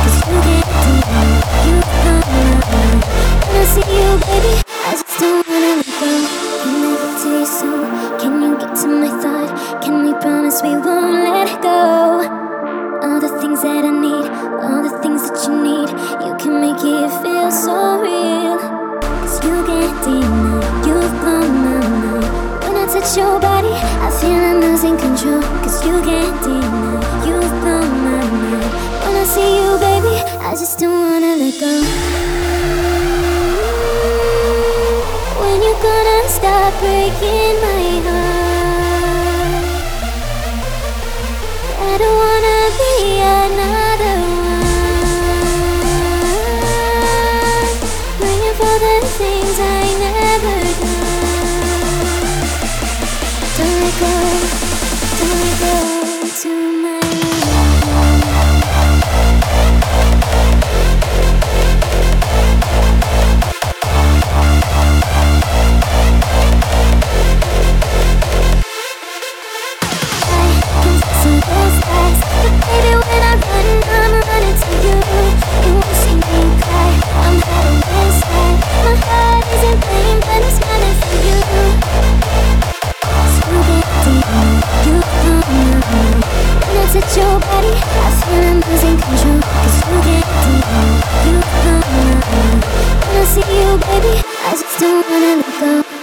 you get deep, you come around. When I see you, baby, I just don't wanna let go. Can I get to your soul? Can you get to my thought? Can we promise we won't let go? All the things that I need, all the things that you need, you can make it feel so real. Cause you get deep now, you've blown my mind. When I touch your body, I feel I'm losing control. Cause you get deep now, you've blown my mind. When I see you, baby, I just don't wanna let go. When you gonna stop breaking my heart? I don't wanna be another one, praying for the things I never done. Don't let go to my baby, when I run, I'm running to you. You won't see me cry, I'm hiding inside. My heart isn't playing, but it's running for you. So get deep now, you come around. When I touch your body, I feel I'm losing control. Cause you get deep now, you come around. When I see you, baby, I just don't wanna let go.